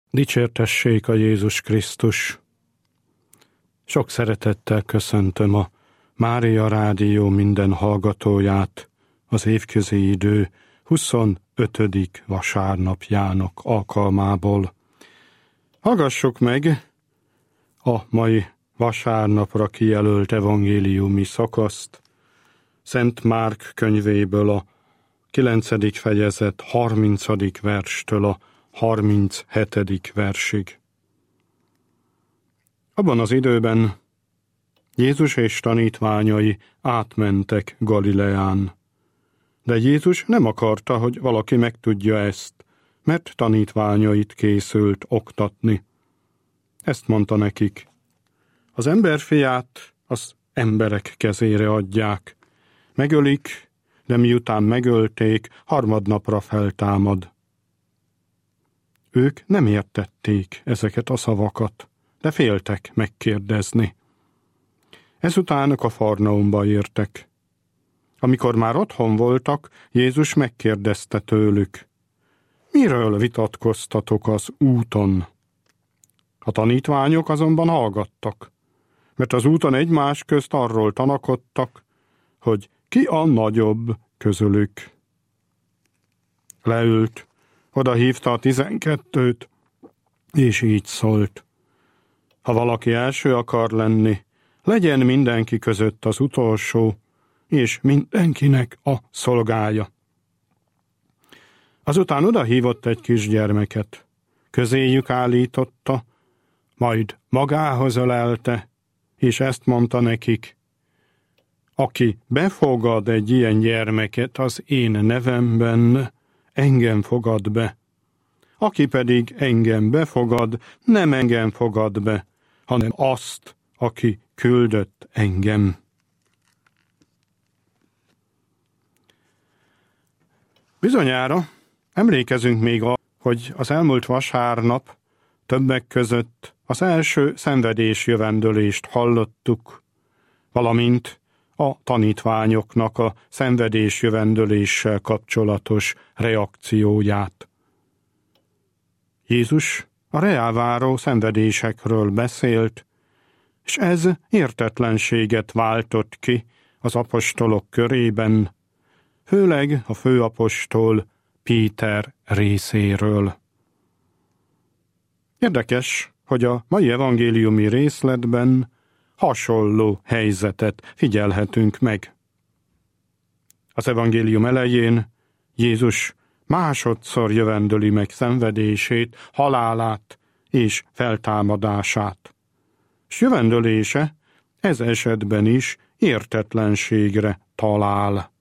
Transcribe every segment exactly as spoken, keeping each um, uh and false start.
Dicsértessék a Jézus Krisztus! Sok szeretettel köszöntöm a Mária Rádió minden hallgatóját az évközi idő huszonötödik vasárnapjának alkalmából. Hallgassuk meg a mai vasárnapra kijelölt evangéliumi szakaszt, Szent Márk könyvéből a kilencedik fejezet harmincadik verstől a harminchetedik versig. Abban az időben Jézus és tanítványai átmentek Galileán, de Jézus nem akarta, hogy valaki megtudja ezt, mert tanítványait készült oktatni. Ezt mondta nekik: az emberfiát az emberek kezére adják, megölik, de miután megölték, harmadnapra feltámad. Ők nem értették ezeket a szavakat, de féltek megkérdezni. Ezután Kafarnaumba értek. Amikor már otthon voltak, Jézus megkérdezte tőlük: miről vitatkoztatok az úton? A tanítványok azonban hallgattak, mert az úton egymás közt arról tanakodtak, hogy ki a nagyobb közülük. Leült, oda hívta a tizenkettőt, és így szólt: ha valaki első akar lenni, legyen mindenki között az utolsó, és mindenkinek a szolgája. Azután oda hívott egy kisgyermeket, közéjük állította, majd magához ölelte, és ezt mondta nekik: aki befogad egy ilyen gyermeket az én nevemben, engem fogad be. Aki pedig engem befogad, nem engem fogad be, hanem azt, aki küldött engem. Bizonyára emlékezünk még arra, hogy az elmúlt vasárnap többek között az első szenvedésjövendölést hallottuk, valamint a tanítványoknak a szenvedésjövendöléssel kapcsolatos reakcióját. Jézus a reáváró szenvedésekről beszélt, és ez értetlenséget váltott ki az apostolok körében, főleg a főapostol Péter részéről. Érdekes, hogy a mai evangéliumi részletben hasonló helyzetet figyelhetünk meg. Az evangélium elején Jézus másodszor jövendöli meg szenvedését, halálát és feltámadását. S jövendölése ez esetben is értetlenségre talál.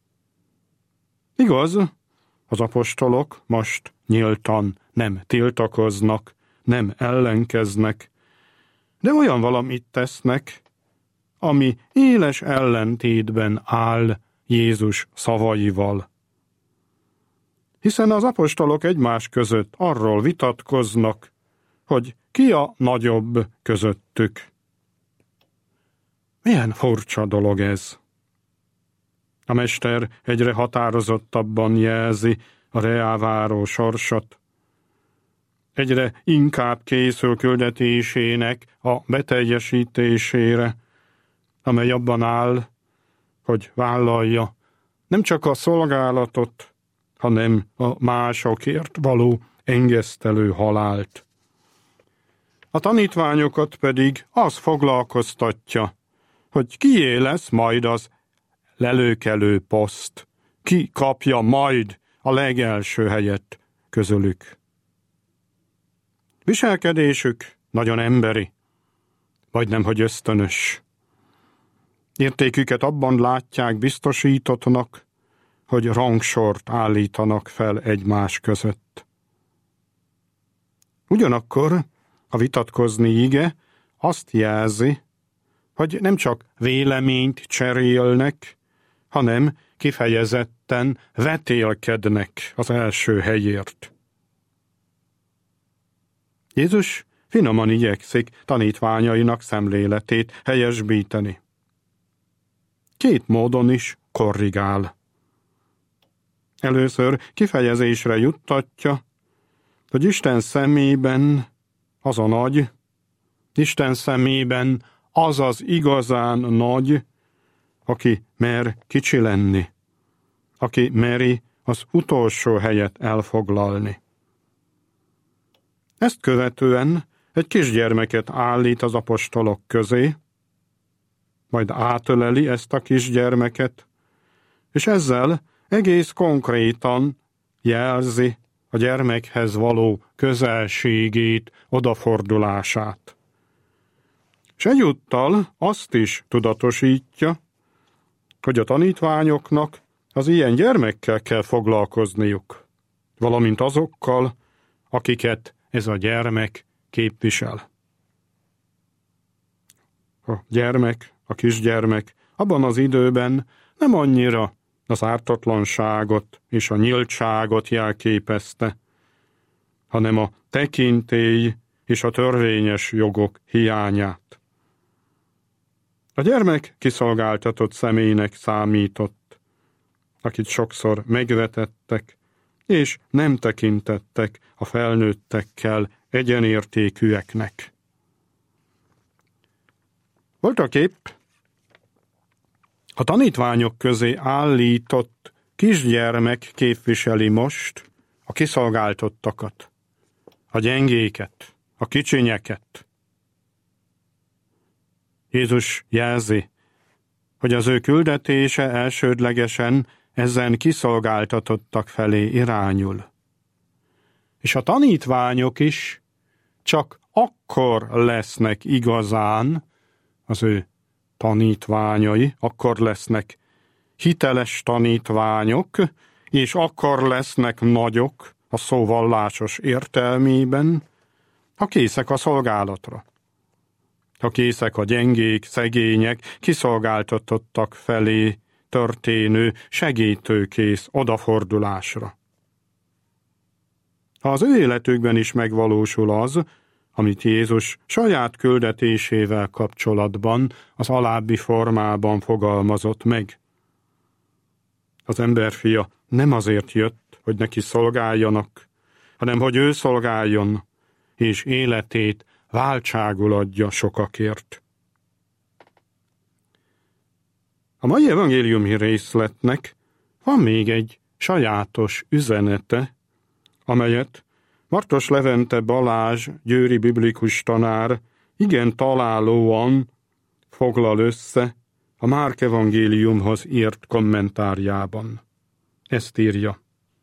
Igaz, az apostolok most nyíltan nem tiltakoznak, nem ellenkeznek, de olyan valamit tesznek, ami éles ellentétben áll Jézus szavaival. Hiszen az apostolok egymás között arról vitatkoznak, hogy ki a nagyobb közöttük. Milyen furcsa dolog ez! A mester egyre határozottabban jelzi a reáváró sorsot. Egyre inkább készül küldetésének a beteljesítésére, amely abban áll, hogy vállalja nem csak a szolgálatot, hanem a másokért való engesztelő halált. A tanítványokat pedig az foglalkoztatja, hogy kié lesz majd az lelőkelő poszt, ki kapja majd a legelső helyet közülük. Viselkedésük nagyon emberi, vagy nemhogy ösztönös. Értéküket abban látják biztosítottnak, hogy rangsort állítanak fel egymás között. Ugyanakkor a vitatkozni ige azt jelzi, hogy nem csak véleményt cserélnek, hanem kifejezetten vetélkednek az első helyért. Jézus finoman igyekszik tanítványainak szemléletét helyesbíteni. Két módon is korrigál. Először kifejezésre juttatja, hogy Isten szemében az a nagy, Isten szemében az az igazán nagy, aki mer kicsi lenni, aki meri az utolsó helyet elfoglalni. Ezt követően egy kisgyermeket állít az apostolok közé, majd átöleli ezt a kisgyermeket, és ezzel egész konkrétan jelzi a gyermekhez való közelségét, odafordulását. És egyúttal azt is tudatosítja, hogy a tanítványoknak az ilyen gyermekkel kell foglalkozniuk, valamint azokkal, akiket ez a gyermek képvisel. A gyermek, a kisgyermek abban az időben nem annyira az ártatlanságot és a nyíltságot jelképezte, hanem a tekintély és a törvényes jogok hiányát. A gyermek kiszolgáltatott személynek számított, akit sokszor megvetettek, és nem tekintettek a felnőttekkel egyenértékűeknek. Voltak épp a tanítványok közé állított kisgyermek képviseli most a kiszolgáltottakat, a gyengéket, a kicsinyeket. Jézus jelzi, hogy az ő küldetése elsődlegesen ezen kiszolgáltatottak felé irányul. És a tanítványok is csak akkor lesznek igazán az ő tanítványai, akkor lesznek hiteles tanítványok, és akkor lesznek nagyok a szó vallásos értelmében, ha készek a szolgálatra. Ha készek a gyengék, szegények, kiszolgáltatottak felé történő segítőkész odafordulásra. Ha az ő életükben is megvalósul az, amit Jézus saját küldetésével kapcsolatban az alábbi formában fogalmazott meg. Az emberfia nem azért jött, hogy neki szolgáljanak, hanem hogy ő szolgáljon, és életét váltságul adja sokakért. A mai evangéliumi részletnek van még egy sajátos üzenete, amelyet Martos Levente Balázs győri biblikus tanár igen találóan foglal össze a Márk evangéliumhoz írt kommentárjában. Ezt írja.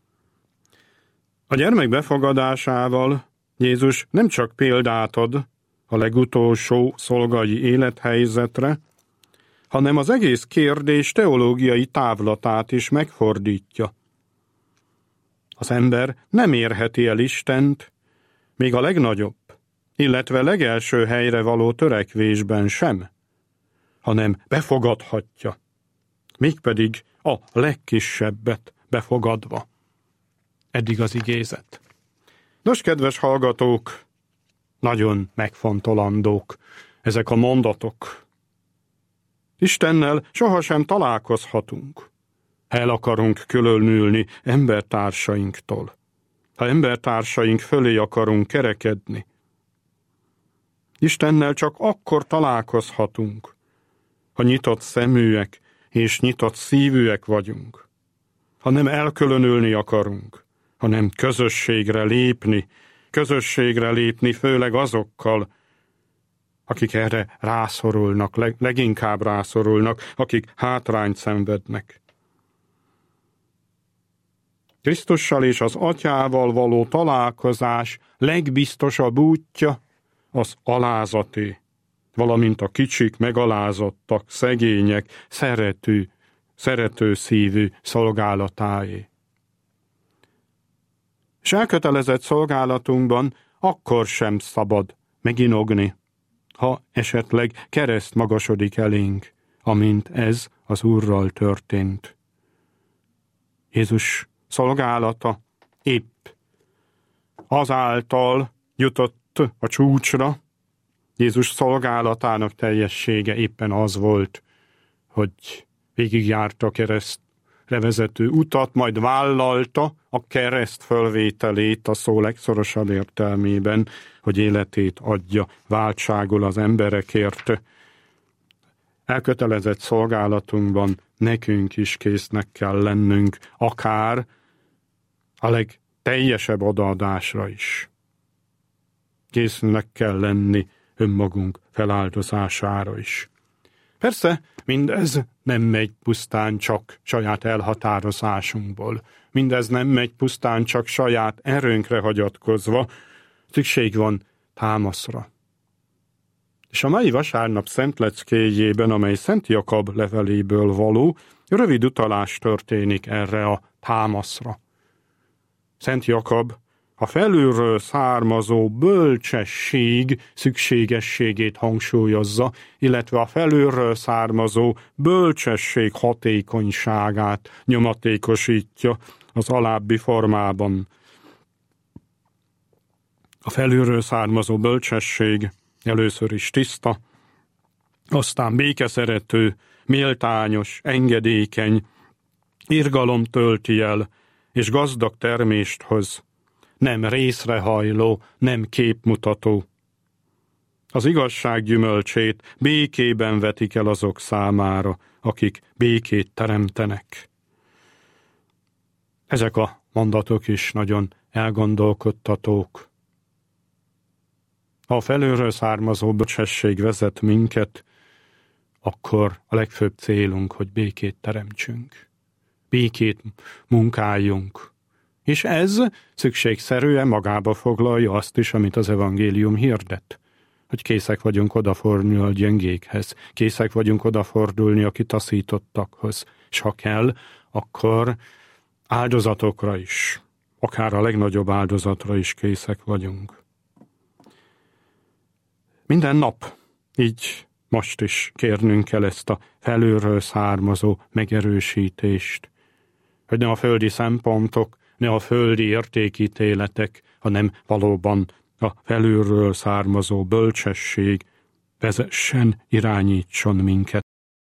A gyermek befogadásával Jézus nem csak példát ad a legutolsó szolgai élethelyzetre, hanem az egész kérdés teológiai távlatát is megfordítja. Az ember nem érheti el Istent, még a legnagyobb, illetve legelső helyre való törekvésben sem, hanem befogadhatja, mégpedig a legkisebbet befogadva. Eddig az igézet. Nos, kedves hallgatók, nagyon megfontolandók ezek a mondatok. Istennel sohasem találkozhatunk, ha el akarunk különülni embertársainktól, ha embertársaink fölé akarunk kerekedni. Istennel csak akkor találkozhatunk, ha nyitott szeműek és nyitott szívűek vagyunk, ha nem elkülönülni akarunk, hanem közösségre lépni, közösségre lépni főleg azokkal, akik erre rászorulnak, leg, leginkább rászorulnak, akik hátrányt szenvednek. Krisztussal és az Atyával való találkozás legbiztosabb útja az alázaté, valamint a kicsik, megalázottak, szegények, szerető, szerető szívű szolgálatáé. És elkötelezett szolgálatunkban akkor sem szabad meginogni, ha esetleg kereszt magasodik elénk, amint ez az Úrral történt. Jézus szolgálata épp azáltal jutott a csúcsra, Jézus szolgálatának teljessége éppen az volt, hogy végigjárta kereszt levezető utat, majd vállalta a kereszt fölvételét a szó legszorosabb értelmében, hogy életét adja váltságul az emberekért. Elkötelezett szolgálatunkban nekünk is késznek kell lennünk, akár a legteljesebb odaadásra is. Késznek kell lenni önmagunk feláldozására is. Persze, mindez nem megy pusztán csak saját elhatározásunkból. Mindez nem megy pusztán csak saját erőnkre hagyatkozva. Szükség van támaszra. És a mai vasárnap szentleckéjében, amely Szent Jakab leveléből való, rövid utalás történik erre a támaszra. Szent Jakab a felülről származó bölcsesség szükségességét hangsúlyozza, illetve a felülről származó bölcsesség hatékonyságát nyomatékosítja az alábbi formában. A felülről származó bölcsesség először is tiszta, aztán békeszerető, méltányos, engedékeny, irgalom tölti el, és gazdag termést hoz, nem részrehajló, nem képmutató. Az igazság gyümölcsét békében vetik el azok számára, akik békét teremtenek. Ezek a mondatok is nagyon elgondolkodtatók. Ha a felülről származó bölcsesség vezet minket, akkor a legfőbb célunk, hogy békét teremtsünk. Békét munkáljunk. És ez szükségszerűen magába foglalja azt is, amit az evangélium hirdet. Hogy készek vagyunk odafordulni a gyengékhez, készek vagyunk odafordulni a kitaszítottakhoz, és ha kell, akkor áldozatokra is, akár a legnagyobb áldozatra is készek vagyunk. Minden nap, így most is kérnünk kell ezt a felülről származó megerősítést, hogy ne a földi szempontok, ne a földi értékítéletek, hanem valóban a felülről származó bölcsesség vezessen, irányítson minket.